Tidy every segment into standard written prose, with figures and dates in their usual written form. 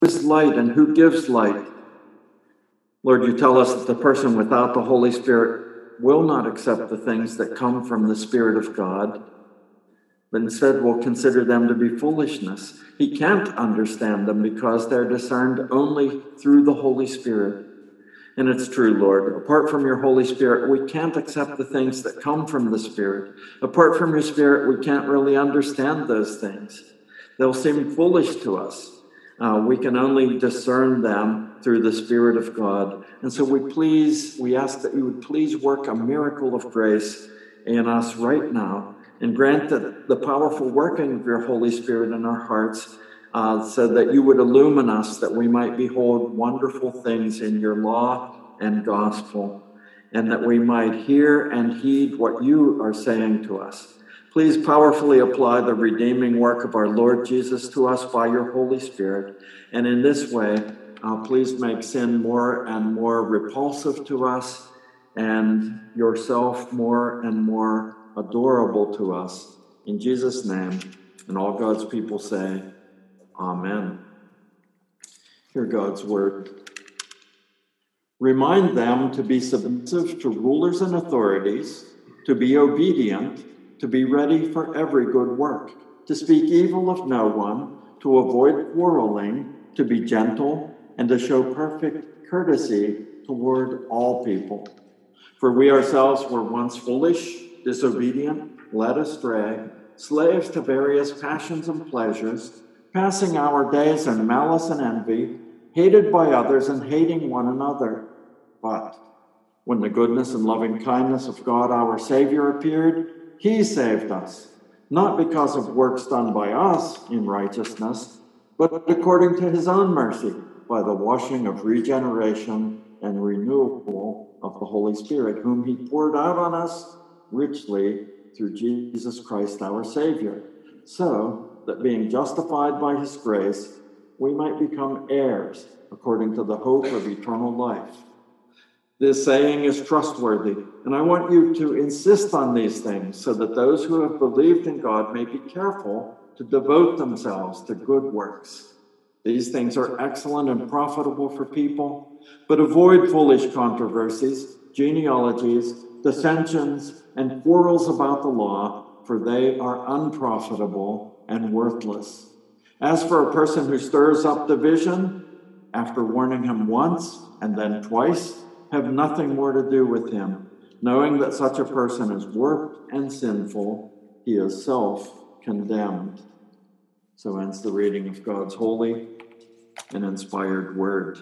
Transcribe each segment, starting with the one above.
is light and who gives light? Lord, you tell us that the person without the Holy Spirit will not accept the things that come from the Spirit of God, but instead will consider them to be foolishness. He can't understand them because they're discerned only through the Holy Spirit. And it's true, Lord. Apart from your Holy Spirit, we can't accept the things that come from the Spirit. Apart from your Spirit, we can't really understand those things. They'll seem foolish to us. We can only discern them through the Spirit of God. And so we ask that you would please work a miracle of grace in us right now and grant that the powerful working of your Holy Spirit in our hearts so that you would illumine us, that we might behold wonderful things in your law and gospel, and that we might hear and heed what you are saying to us. Please powerfully apply the redeeming work of our Lord Jesus to us by your Holy Spirit, and in this way, please make sin more and more repulsive to us, and yourself more and more adorable to us. In Jesus' name, and all God's people say, Amen. Hear God's word. Remind them to be submissive to rulers and authorities, to be obedient, to be ready for every good work, to speak evil of no one, to avoid quarreling, to be gentle, and to show perfect courtesy toward all people. For we ourselves were once foolish, disobedient, led astray, slaves to various passions and pleasures, passing our days in malice and envy, hated by others and hating one another. But when the goodness and loving kindness of God our Savior appeared, he saved us, not because of works done by us in righteousness, but according to his own mercy, by the washing of regeneration and renewal of the Holy Spirit, whom he poured out on us richly through Jesus Christ our Savior, so that being justified by his grace, we might become heirs according to the hope of eternal life. This saying is trustworthy, and I want you to insist on these things so that those who have believed in God may be careful to devote themselves to good works. These things are excellent and profitable for people, but avoid foolish controversies, genealogies, dissensions, and quarrels about the law, for they are unprofitable and worthless. As for a person who stirs up division, after warning him once and then twice, have nothing more to do with him, knowing that such a person is warped and sinful, he is self-condemned. So ends the reading of God's holy and inspired word.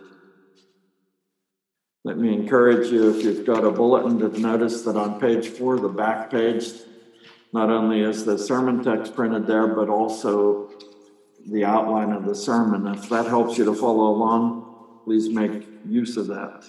Let me encourage you, if you've got a bulletin, to notice that on page 4, the back page, not only is the sermon text printed there, but also the outline of the sermon. If that helps you to follow along, please make use of that.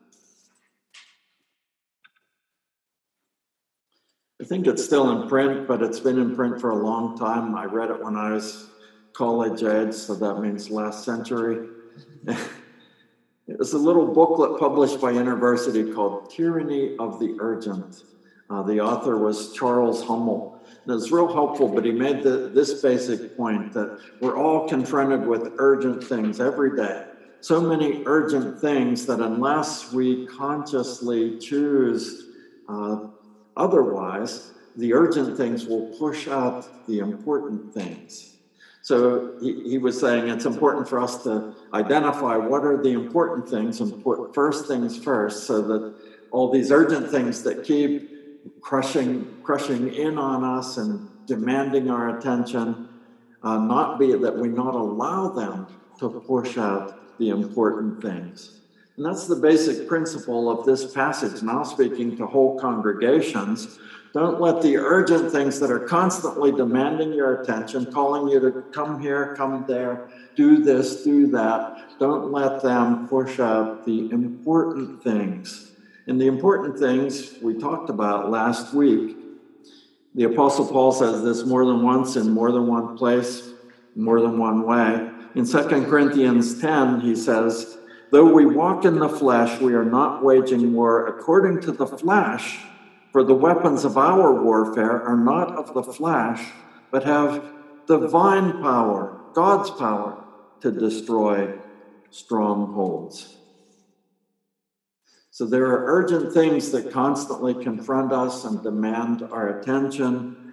I think it's still in print, but it's been in print for a long time. I read it when I was college age, so that means last century. It was a little booklet published by University called Tyranny of the Urgent. The author was Charles Hummel. And it was real helpful, but he made this basic point that we're all confronted with urgent things every day. So many urgent things that unless we consciously choose otherwise, the urgent things will push out the important things. So he was saying it's important for us to identify what are the important things and put first things first, so that all these urgent things that keep crushing in on us and demanding our attention, not be that we not allow them to push out the important things. And that's the basic principle of this passage. Now speaking to whole congregations, don't let the urgent things that are constantly demanding your attention, calling you to come here, come there, do this, do that, don't let them push out the important things. And the important things we talked about last week, the Apostle Paul says this more than once in more than one place, more than one way. In 2 Corinthians 10, he says, though we walk in the flesh, we are not waging war according to the flesh, for the weapons of our warfare are not of the flesh, but have divine power, God's power, to destroy strongholds. So there are urgent things that constantly confront us and demand our attention,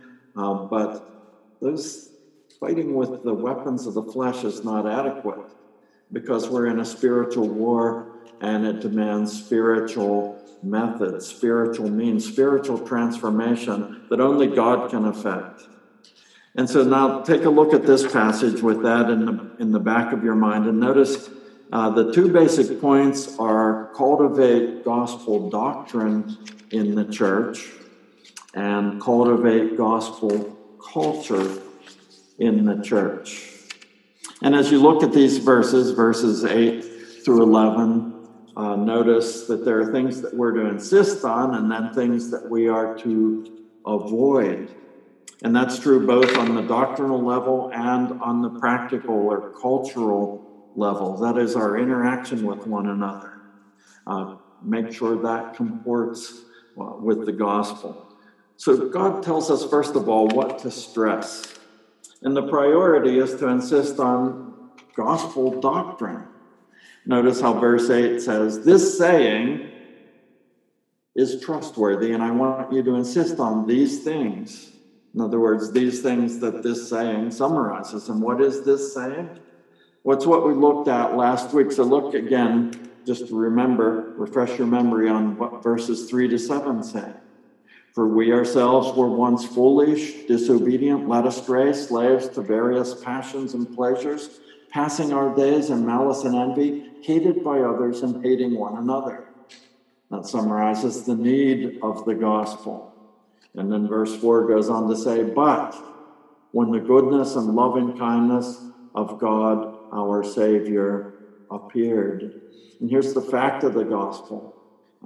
but those fighting with the weapons of the flesh is not adequate, because we're in a spiritual war and it demands spiritual methods, spiritual means, spiritual transformation that only God can effect. And so now take a look at this passage with that in the back of your mind, and notice the two basic points are cultivate gospel doctrine in the church and cultivate gospel culture in the church. And as you look at these verses 8 through 11, notice that there are things that we're to insist on and then things that we are to avoid. And that's true both on the doctrinal level and on the practical or cultural level. That is our interaction with one another. Make sure that comports with the gospel. So God tells us, first of all, what to stress. And the priority is to insist on gospel doctrine. Notice how verse 8 says, this saying is trustworthy, and I want you to insist on these things. In other words, these things that this saying summarizes. And what is this saying? Well, it's what we looked at last week. So look again, just to refresh your memory on what verses 3 to 7 say. For we ourselves were once foolish, disobedient, led astray, slaves to various passions and pleasures, passing our days in malice and envy, hated by others and hating one another. That summarizes the need of the gospel. And then verse 4 goes on to say, but when the goodness and loving kindness of God, our Savior, appeared. And here's the fact of the gospel.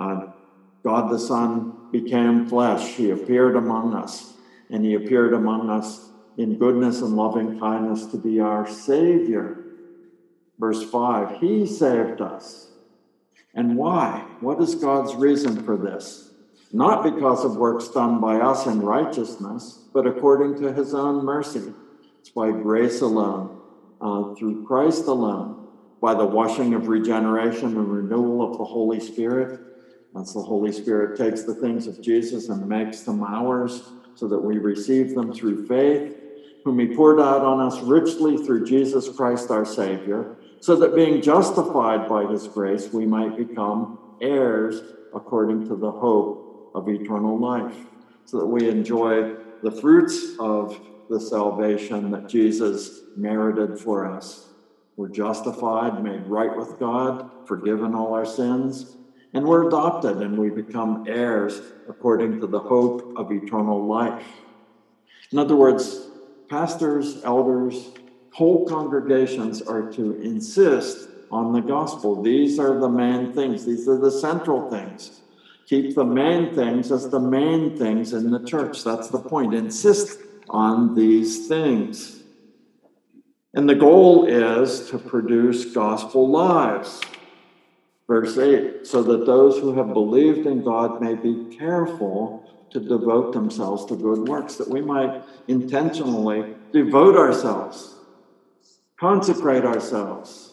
God the Son became flesh. He appeared among us. And he appeared among us in goodness and loving kindness to be our Savior. Verse 5, he saved us. And why? What is God's reason for this? Not because of works done by us in righteousness, but according to his own mercy. It's by grace alone, through Christ alone, by the washing of regeneration and renewal of the Holy Spirit. As the Holy Spirit takes the things of Jesus and makes them ours, so that we receive them through faith, whom he poured out on us richly through Jesus Christ our Savior, so that being justified by his grace, we might become heirs according to the hope of eternal life, so that we enjoy the fruits of the salvation that Jesus merited for us. We're justified, made right with God, forgiven all our sins, and we're adopted and we become heirs according to the hope of eternal life. In other words, pastors, elders, whole congregations are to insist on the gospel. These are the main things. These are the central things. Keep the main things as the main things in the church. That's the point. Insist on these things. And the goal is to produce gospel lives. Verse 8, so that those who have believed in God may be careful to devote themselves to good works, that we might intentionally devote ourselves, consecrate ourselves,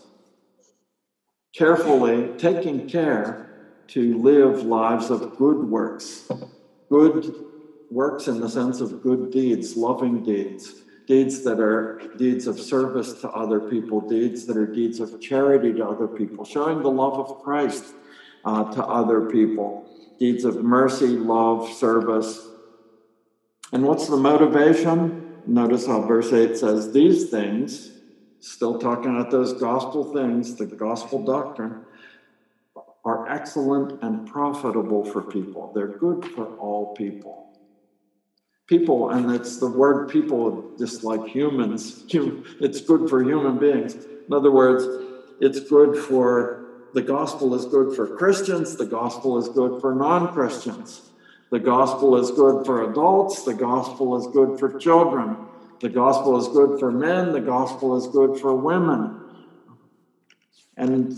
carefully taking care to live lives of good works. Good works in the sense of good deeds, loving deeds, deeds that are deeds of service to other people, deeds that are deeds of charity to other people, showing the love of Christ to other people, deeds of mercy, love, service. And what's the motivation? Notice how verse 8 says, these things, still talking about those gospel things, the gospel doctrine, are excellent and profitable for people. They're good for all people. People, and it's the word people, just like humans, it's good for human beings. In other words, it's good for, the gospel is good for Christians, the gospel is good for non-Christians. The gospel is good for adults, the gospel is good for children. The gospel is good for men, the gospel is good for women. And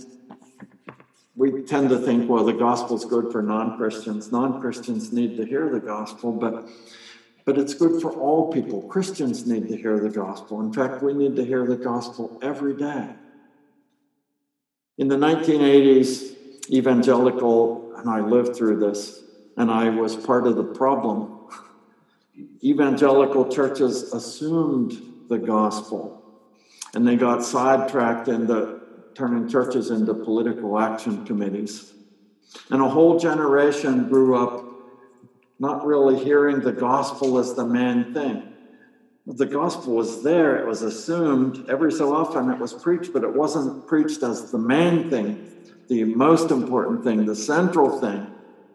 we tend to think, well, the gospel is good for non-Christians. Non-Christians need to hear the gospel, but it's good for all people. Christians need to hear the gospel. In fact, we need to hear the gospel every day. In the 1980s, evangelical, and I lived through this, and I was part of the problem, evangelical churches assumed the gospel, and they got sidetracked into turning churches into political action committees. And a whole generation grew up not really hearing the gospel as the main thing. The gospel was there, it was assumed, every so often it was preached, but it wasn't preached as the main thing, the most important thing, the central thing.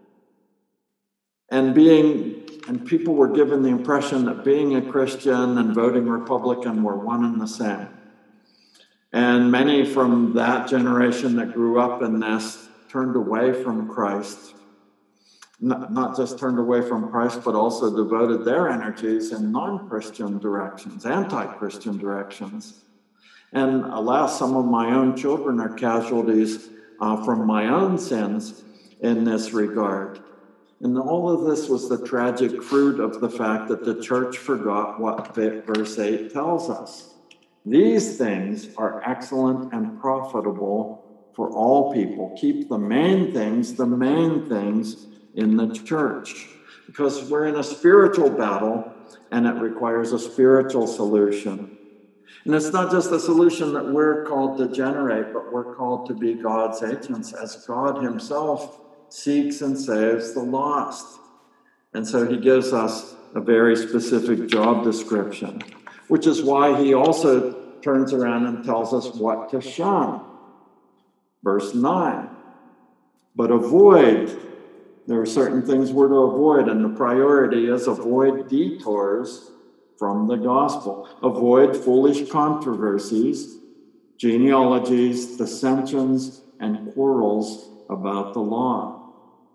And people were given the impression that being a Christian and voting Republican were one and the same. And many from that generation that grew up in this turned away from Christ. Not just turned away from Christ, but also devoted their energies in non-Christian directions, anti-Christian directions. And alas, some of my own children are casualties from my own sins in this regard. And all of this was the tragic fruit of the fact that the church forgot what verse 8 tells us. These things are excellent and profitable for all people. Keep the main things in the church, because we're in a spiritual battle and it requires a spiritual solution. And it's not just a solution that we're called to generate, but we're called to be God's agents as God himself seeks and saves the lost. And so he gives us a very specific job description, which is why he also turns around and tells us what to shun. Verse 9, but avoid. There are certain things we're to avoid, and the priority is avoid detours from the gospel. Avoid foolish controversies, genealogies, dissensions, and quarrels about the law.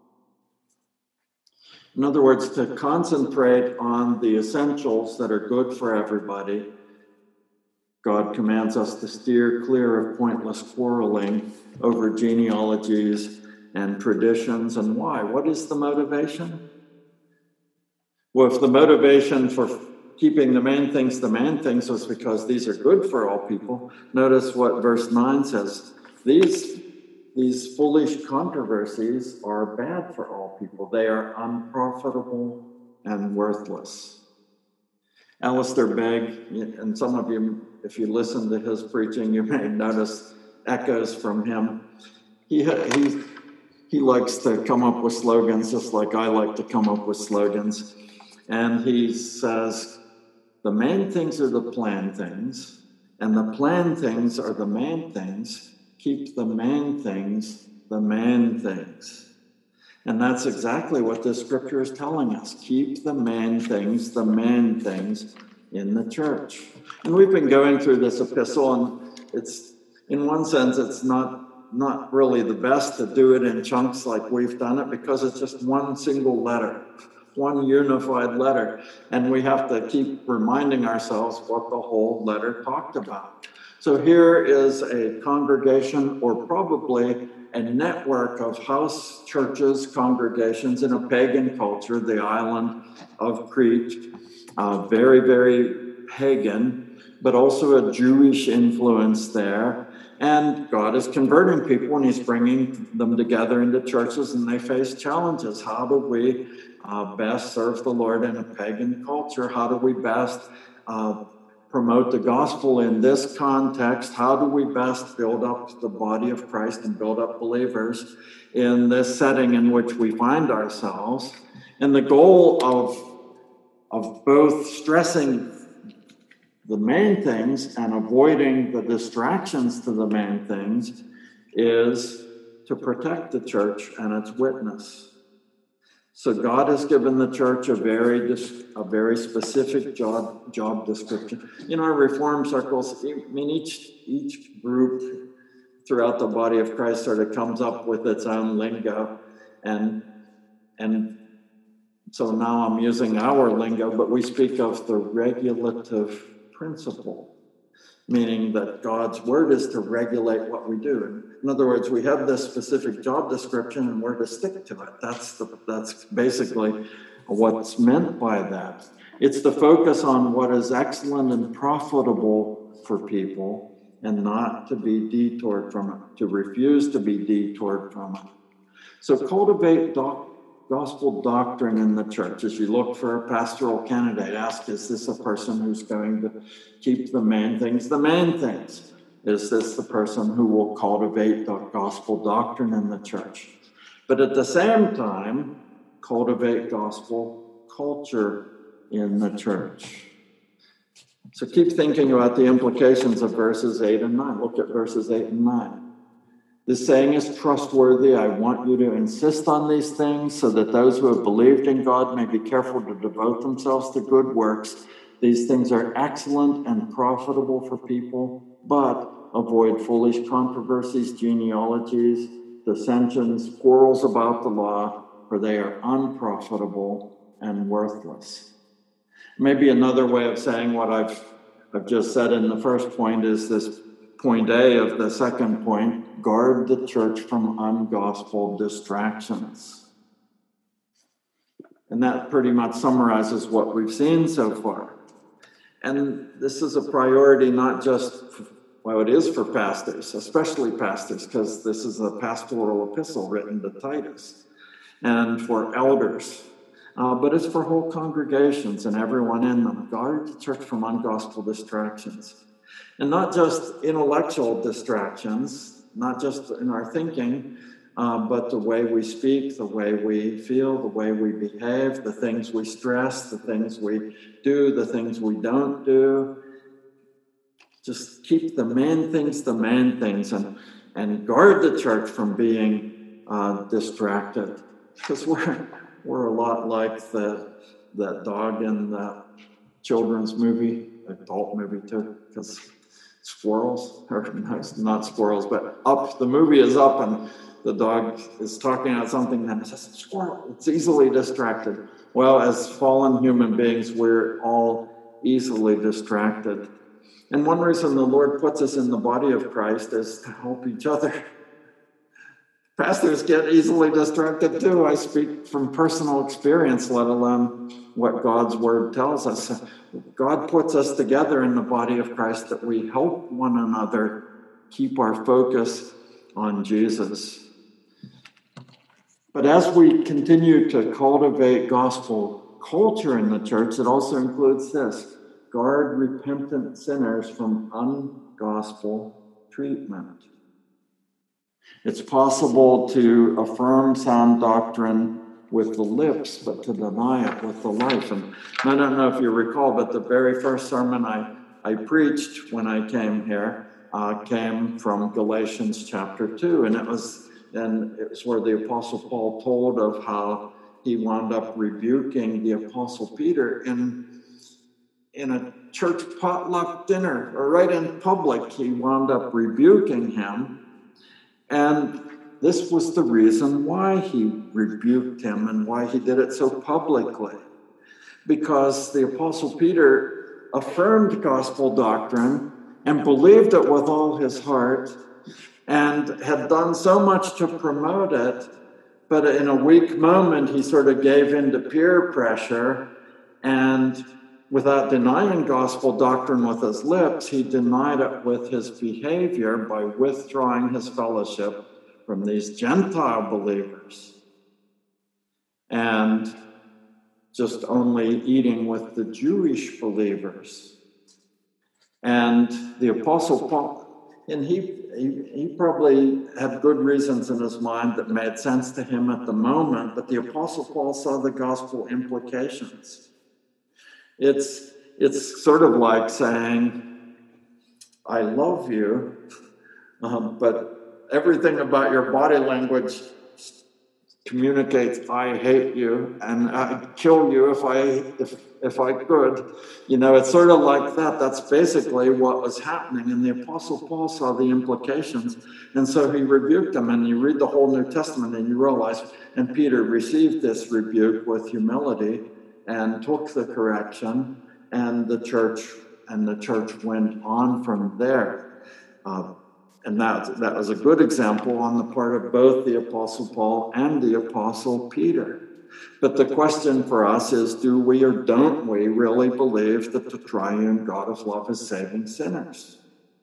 In other words, to concentrate on the essentials that are good for everybody. God commands us to steer clear of pointless quarreling over genealogies and traditions. And why? What is the motivation? Well, if the motivation for keeping the main things was because these are good for all people, notice what verse 9 says. These foolish controversies are bad for all people. They are unprofitable and worthless. Alistair Begg, and some of you, if you listen to his preaching, you may notice echoes from him. He likes to come up with slogans just like I like to come up with slogans. And he says, the main things are the planned things, and the planned things are the main things. Keep the main things the main things. And that's exactly what this scripture is telling us. Keep the main things in the church. And we've been going through this epistle, and it's, in one sense, it's not really the best to do it in chunks like we've done it, because it's just one single letter, one unified letter. And we have to keep reminding ourselves what the whole letter talked about. So here is a congregation, or probably a network of house churches, congregations in a pagan culture, the island of Crete, very, very pagan, but also a Jewish influence there. And God is converting people, and he's bringing them together into churches, and they face challenges. How do we best serve the Lord in a pagan culture? How do we best promote the gospel in this context? How do we best build up the body of Christ and build up believers in this setting in which we find ourselves? And the goal of both stressing the main things and avoiding the distractions to the main things is to protect the church and its witness. So God has given the church a very specific job description. In our Reformed circles, I mean, each group throughout the body of Christ sort of comes up with its own lingo, and so now I'm using our lingo, but we speak of the regulative principle, meaning that God's word is to regulate what we do. In other words, we have this specific job description and we're to stick to it. That's basically what's meant by that. It's to focus on what is excellent and profitable for people and not to be detoured from it, to refuse to be detoured from it. So cultivate gospel doctrine in the church. As you look for a pastoral candidate, ask, is this a person who's going to keep the main things the main things? Is this the person who will cultivate the gospel doctrine in the church? But at the same time, cultivate gospel culture in the church. So keep thinking about the implications of verses 8 and 9. Look at verses 8 and 9. This saying is trustworthy. I want you to insist on these things so that those who have believed in God may be careful to devote themselves to good works. These things are excellent and profitable for people, but avoid foolish controversies, genealogies, dissensions, quarrels about the law, for they are unprofitable and worthless. Maybe another way of saying what I've just said in the first point is this point A of the second point: guard the church from ungospel distractions. And that pretty much summarizes what we've seen so far. And this is a priority not just, well, it is for pastors, especially pastors, because this is a pastoral epistle written to Titus, and for elders. But it's for whole congregations and everyone in them. Guard the church from ungospel distractions. And not just intellectual distractions, not just in our thinking, but the way we speak, the way we feel, the way we behave, the things we stress, the things we do, the things we don't do. Just keep the main things, and guard the church from being distracted. Because we're a lot like that dog in the children's movie, adult movie too, because squirrels, or no, not squirrels, but Up, the movie is Up, and the dog is talking about something and it says, squirrel, it's easily distracted. Well, as fallen human beings, we're all easily distracted. And one reason the Lord puts us in the body of Christ is to help each other. Pastors get easily distracted too. I speak from personal experience, let alone what God's word tells us. God puts us together in the body of Christ that we help one another keep our focus on Jesus. But as we continue to cultivate gospel culture in the church, it also includes this: guard repentant sinners from ungospel treatment. It's possible to affirm sound doctrine with the lips, but to deny it with the life. And I don't know if you recall, but the very first sermon I preached when I came here came from Galatians chapter 2. And it was where the Apostle Paul told of how he wound up rebuking the Apostle Peter in a church potluck dinner, or right in public. He wound up rebuking him. And this was the reason why he rebuked him and why he did it so publicly. Because the Apostle Peter affirmed gospel doctrine and believed it with all his heart and had done so much to promote it, but in a weak moment he sort of gave in to peer pressure, and without denying gospel doctrine with his lips, he denied it with his behavior by withdrawing his fellowship from these Gentile believers and just only eating with the Jewish believers. And the Apostle Paul, and he probably had good reasons in his mind that made sense to him at the moment, but the Apostle Paul saw the gospel implications. It's sort of like saying, I love you, but everything about your body language communicates, I hate you, and I'd kill you if I could. You know, it's sort of like that. That's basically what was happening. And the Apostle Paul saw the implications, and so he rebuked them. And you read the whole New Testament, and you realize, and Peter received this rebuke with humility and took the correction, and the church went on from there. And that was a good example on the part of both the Apostle Paul and the Apostle Peter. But the question for us is, do we or don't we really believe that the triune God of love is saving sinners?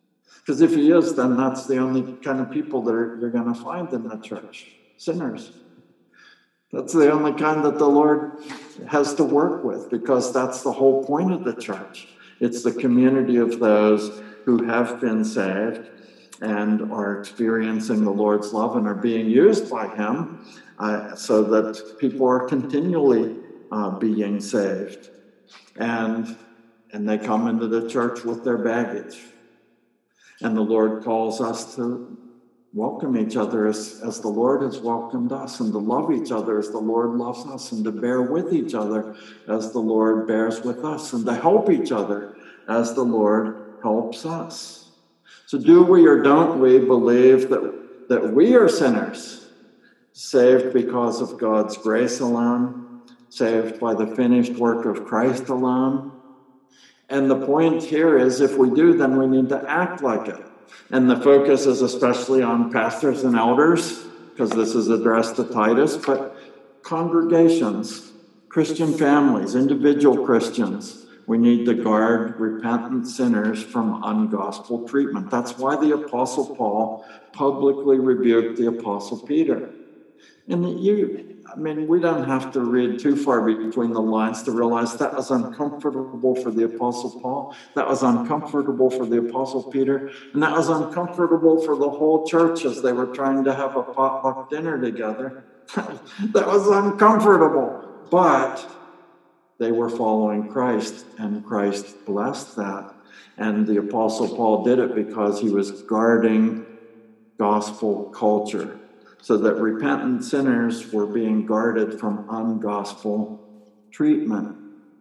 Because if he is, then that's the only kind of people that you're going to find in the church. Sinners. That's the only kind that the Lord has to work with, because that's the whole point of the church. It's the community of those who have been saved and are experiencing the Lord's love and are being used by him so that people are continually being saved. And they come into the church with their baggage. And the Lord calls us to welcome each other as the Lord has welcomed us, and to love each other as the Lord loves us, and to bear with each other as the Lord bears with us, and to help each other as the Lord helps us. So do we or don't we believe that we are sinners, saved because of God's grace alone, saved by the finished work of Christ alone? And the point here is, if we do, then we need to act like it. And the focus is especially on pastors and elders, because this is addressed to Titus, but congregations, Christian families, individual Christians, we need to guard repentant sinners from ungospel treatment. That's why the Apostle Paul publicly rebuked the Apostle Peter. And we don't have to read too far between the lines to realize that was uncomfortable for the Apostle Paul. That was uncomfortable for the Apostle Peter. And that was uncomfortable for the whole church as they were trying to have a potluck dinner together. That was uncomfortable. But they were following Christ, and Christ blessed that. And the Apostle Paul did it because he was guarding gospel culture, so that repentant sinners were being guarded from ungospel treatment.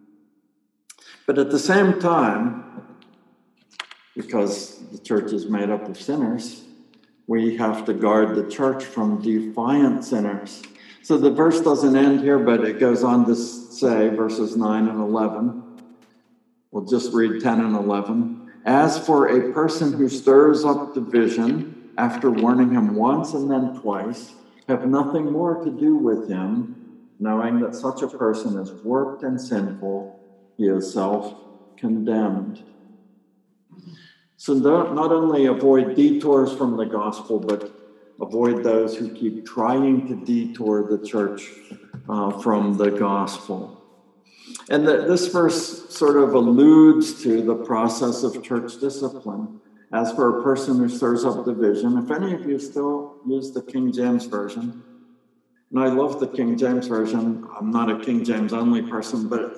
But at the same time, because the church is made up of sinners, we have to guard the church from defiant sinners. So the verse doesn't end here, but it goes on to say, verses 9 and 11. We'll just read 10 and 11. As for a person who stirs up division, after warning him once and then twice, have nothing more to do with him, knowing that such a person is warped and sinful, he is self-condemned. So not only avoid detours from the gospel, but avoid those who keep trying to detour the church from the gospel. And this verse sort of alludes to the process of church discipline. As for a person who stirs up division, if any of you still use the King James Version, and I love the King James Version. I'm not a King James only person, but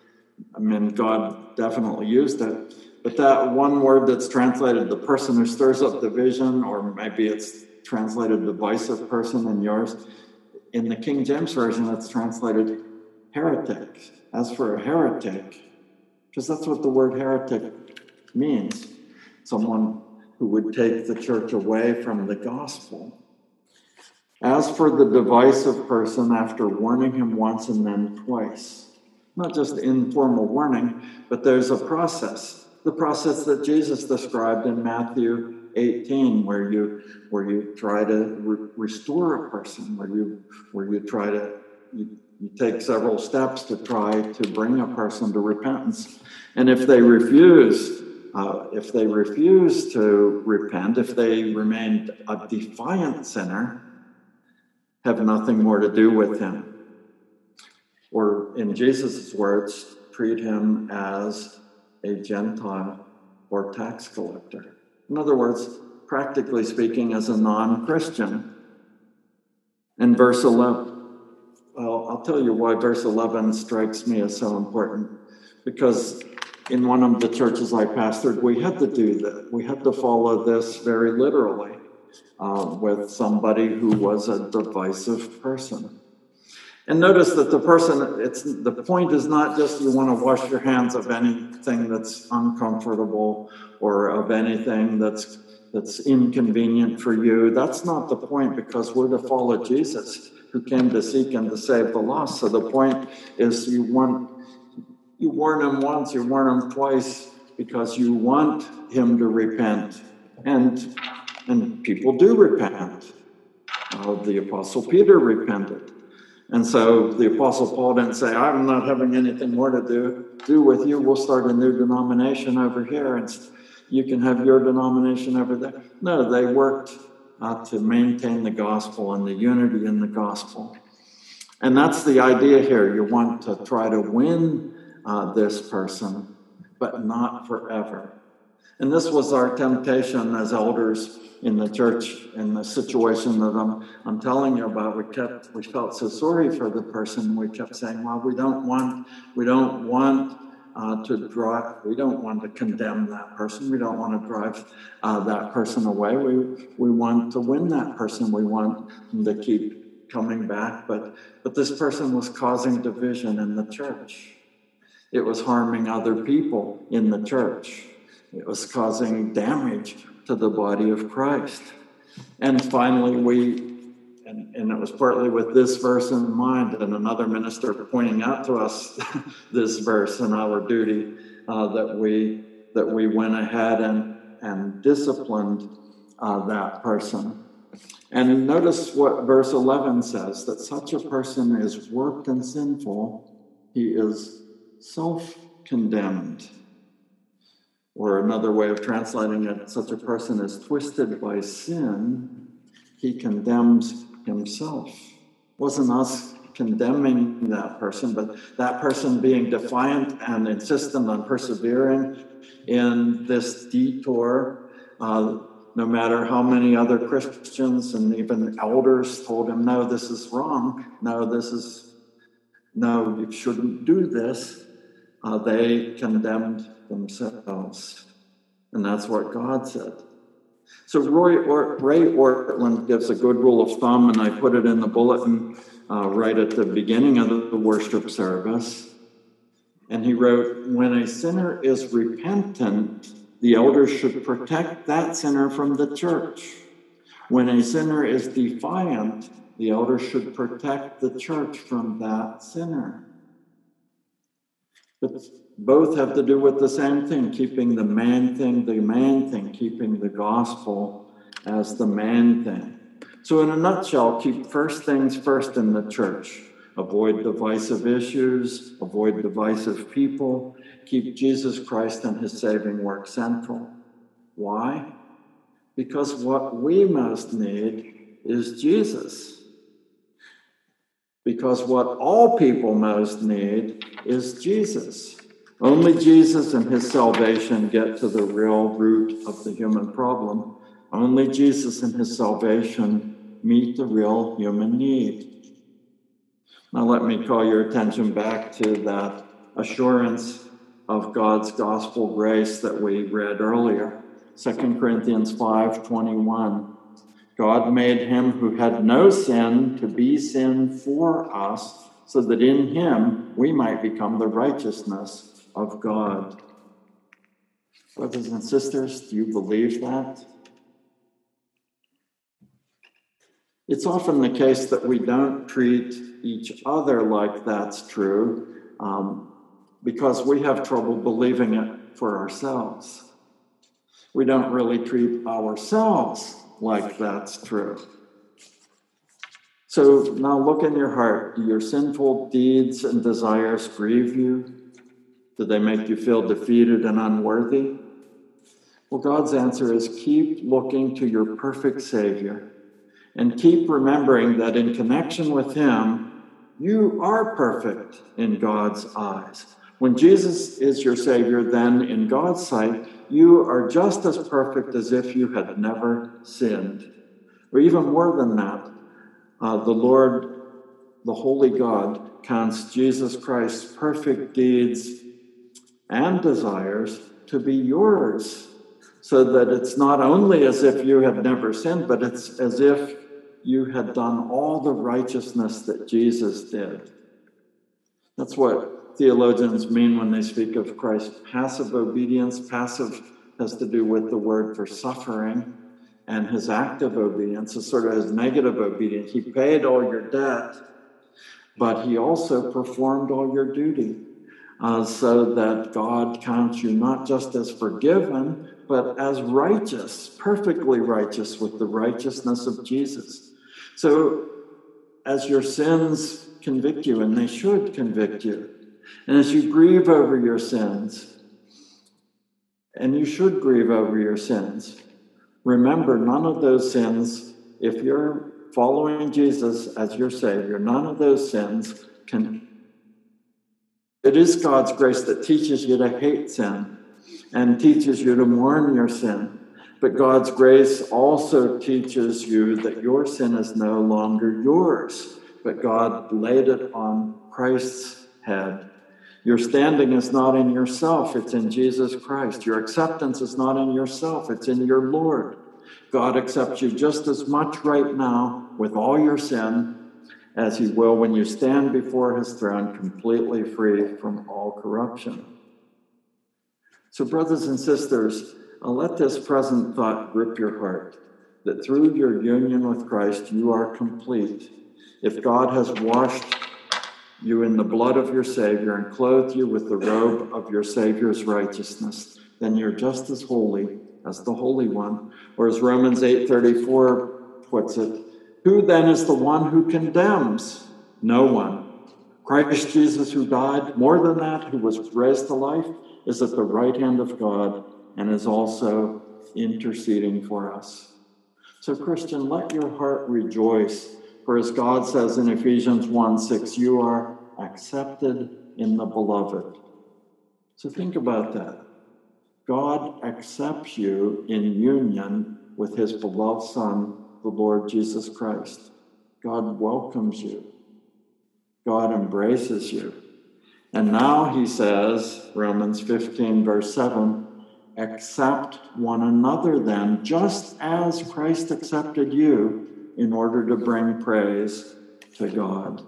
God definitely used it. But that one word that's translated the person who stirs up division, or maybe it's translated divisive person in yours, in the King James Version it's translated heretic. As for a heretic, because that's what the word heretic means. Someone who would take the church away from the gospel. As for the divisive person, after warning him once and then twice, not just informal warning, but there's a process. The process that Jesus described in Matthew 18, where you try to restore a person, where you take several steps to try to bring a person to repentance. And if they refuse to repent, if they remain a defiant sinner, have nothing more to do with him. Or in Jesus' words, treat him as a Gentile or tax collector. In other words, practically speaking, as a non-Christian. In verse 11, well, I'll tell you why verse 11 strikes me as so important. Because in one of the churches I pastored, we had to do that. We had to follow this very literally with somebody who was a divisive person. And notice that the point is not just you want to wash your hands of anything that's uncomfortable or of anything that's inconvenient for you. That's not the point, because we're to follow Jesus, who came to seek and to save the lost. So the point is you warn him once, you warn him twice, because you want him to repent. And people do repent. The Apostle Peter repented. And so the Apostle Paul didn't say, I'm not having anything more to do with you. We'll start a new denomination over here. you can have your denomination over there. No, they worked to maintain the gospel and the unity in the gospel. And that's the idea here. You want to try to win this person, but not forever. And this was our temptation as elders in the church, in the situation that I'm telling you about. We felt so sorry for the person. We kept saying, well, we don't want to condemn that person. We don't want to drive that person away. We want to win that person. We want them to keep coming back. But this person was causing division in the church. It was harming other people in the church. It was causing damage to the body of Christ. And finally, and it was partly with this verse in mind and another minister pointing out to us this verse in our duty, that we went ahead and disciplined that person. And notice what verse 11 says, that such a person is warped and sinful. He is self-condemned. Or another way of translating it, such a person is twisted by sin. He condemns himself. It wasn't us condemning that person, but that person being defiant and insistent on persevering in this detour, no matter how many other Christians and even elders told him, no, this is wrong. No, you shouldn't do this. They condemned themselves. And that's what God said. So Ray Ortlund gives a good rule of thumb, and I put it in the bulletin right at the beginning of the worship service. And he wrote, when a sinner is repentant, the elders should protect that sinner from the church. When a sinner is defiant, the elders should protect the church from that sinner. But both have to do with the same thing, keeping the main thing, keeping the gospel as the main thing. So in a nutshell, keep first things first in the church. Avoid divisive issues, avoid divisive people, keep Jesus Christ and his saving work central. Why? Because what we most need is Jesus. Because what all people most need is Jesus. Only Jesus and his salvation get to the real root of the human problem. Only Jesus and his salvation meet the real human need. Now let me call your attention back to that assurance of God's gospel grace that we read earlier. 2 Corinthians 5:21. God made him who had no sin to be sin for us, so that in him we might become the righteousness of God. Brothers and sisters, do you believe that? It's often the case that we don't treat each other like that's true because we have trouble believing it for ourselves. We don't really treat ourselves like that's true. So now look in your heart. Do your sinful deeds and desires grieve you? Do they make you feel defeated and unworthy? Well, God's answer is keep looking to your perfect Savior and keep remembering that in connection with him, you are perfect in God's eyes. When Jesus is your Savior, then in God's sight, you are just as perfect as if you had never sinned. Or even more than that, the Lord, the Holy God, counts Jesus Christ's perfect deeds and desires to be yours, so that it's not only as if you had never sinned, but it's as if you had done all the righteousness that Jesus did. That's what theologians mean when they speak of Christ's passive obedience. Passive has to do with the word for suffering, and his active obedience is sort of his negative obedience. He paid all your debt, but he also performed all your duty, so that God counts you not just as forgiven, but as righteous, perfectly righteous with the righteousness of Jesus. So as your sins convict you, and they should convict you, and as you grieve over your sins, And you should grieve over your sins. Remember, none of those sins, if you're following Jesus as your Savior, none of those sins can. It is God's grace that teaches you to hate sin and teaches you to mourn your sin. But God's grace also teaches you that your sin is no longer yours, but God laid it on Christ's head. Your standing is not in yourself, it's in Jesus Christ. Your acceptance is not in yourself, it's in your Lord. God accepts you just as much right now with all your sin as he will when you stand before his throne completely free from all corruption. So brothers and sisters, let this present thought grip your heart, that through your union with Christ you are complete. If God has washed you in the blood of your Savior and clothed you with the robe of your Savior's righteousness, then you're just as holy as the Holy One. Or as Romans 8:34 puts it, who then is the one who condemns? No one. Christ Jesus, who died, more than that, who was raised to life, is at the right hand of God and is also interceding for us. So Christian, let your heart rejoice. For as God says in Ephesians 1:6, you are accepted in the beloved. So think about that. God accepts you in union with his beloved Son, the Lord Jesus Christ. God welcomes you. God embraces you. And now he says, Romans 15, verse 7, accept one another then, just as Christ accepted you, in order to bring praise to God.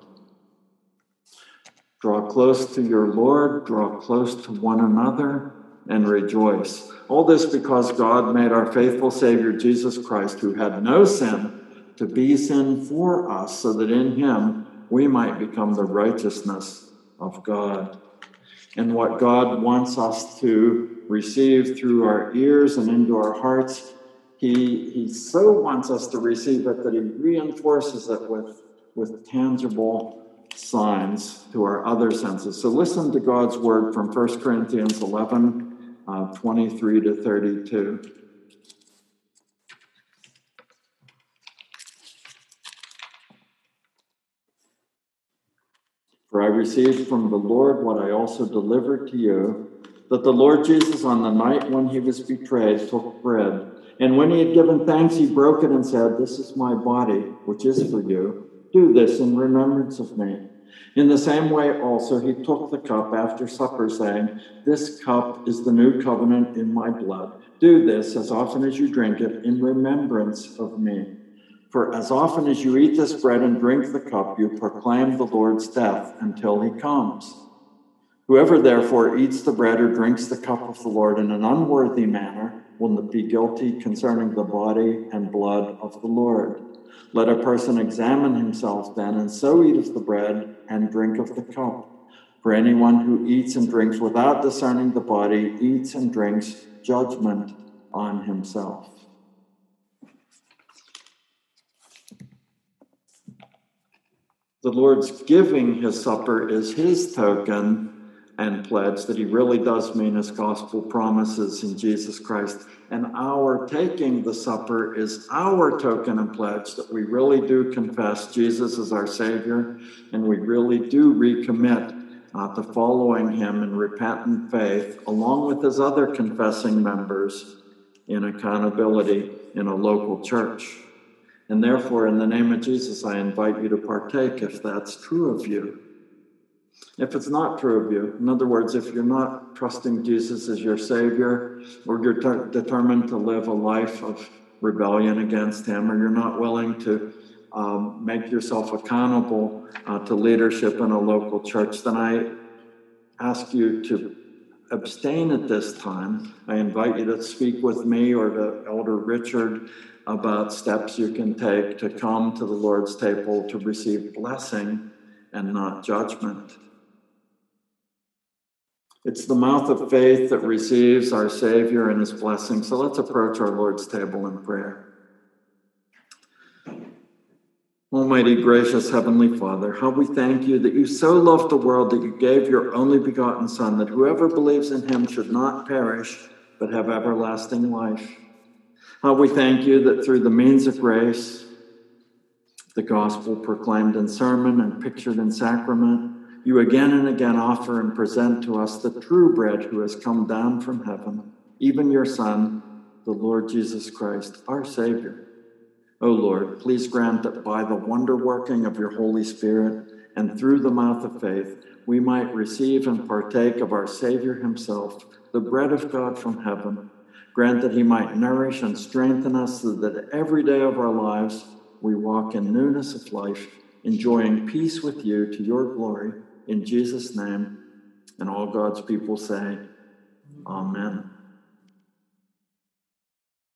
Draw close to your Lord, draw close to one another, and rejoice. All this because God made our faithful Savior, Jesus Christ, who had no sin, to be sin for us, so that in him we might become the righteousness of God. And what God wants us to receive through our ears and into our hearts, he so wants us to receive it that he reinforces it with tangible signs to our other senses. So listen to God's word from 1 Corinthians 11, 23 to 32. For I received from the Lord what I also delivered to you, that the Lord Jesus, on the night when he was betrayed, took bread. And when he had given thanks, he broke it and said, this is my body, which is for you. Do this in remembrance of me. In the same way also he took the cup after supper, saying, this cup is the new covenant in my blood. Do this as often as you drink it in remembrance of me. For as often as you eat this bread and drink the cup, you proclaim the Lord's death until he comes. Whoever therefore eats the bread or drinks the cup of the Lord in an unworthy manner will be guilty concerning the body and blood of the Lord. Let a person examine himself then, and so eat of the bread and drink of the cup. For anyone who eats and drinks without discerning the body eats and drinks judgment on himself. The Lord's giving his supper is his token and pledge that he really does mean his gospel promises in Jesus Christ. And our taking the supper is our token and pledge that we really do confess Jesus as our Savior, and we really do recommit to following him in repentant faith, along with his other confessing members in accountability in a local church. And therefore, in the name of Jesus, I invite you to partake if that's true of you. If it's not true of you, in other words, if you're not trusting Jesus as your Savior, or you're determined to live a life of rebellion against him, or you're not willing to make yourself accountable to leadership in a local church, then I ask you to abstain at this time. I invite you to speak with me or to Elder Richard about steps you can take to come to the Lord's table to receive blessing and not judgment. It's the mouth of faith that receives our Savior and his blessing. So let's approach our Lord's table in prayer. Almighty, gracious Heavenly Father, how we thank you that you so loved the world that you gave your only begotten Son, that whoever believes in him should not perish, but have everlasting life. We thank you that through the means of grace, the gospel proclaimed in sermon and pictured in sacrament, you again and again offer and present to us the true bread who has come down from heaven, even your Son, the Lord Jesus Christ, our Savior. O Lord, please grant that by the wonder working of your Holy Spirit and through the mouth of faith, we might receive and partake of our Savior himself, the bread of God from heaven. Grant that he might nourish and strengthen us so that every day of our lives we walk in newness of life, enjoying peace with you to your glory. In Jesus' name, and all God's people say, Amen.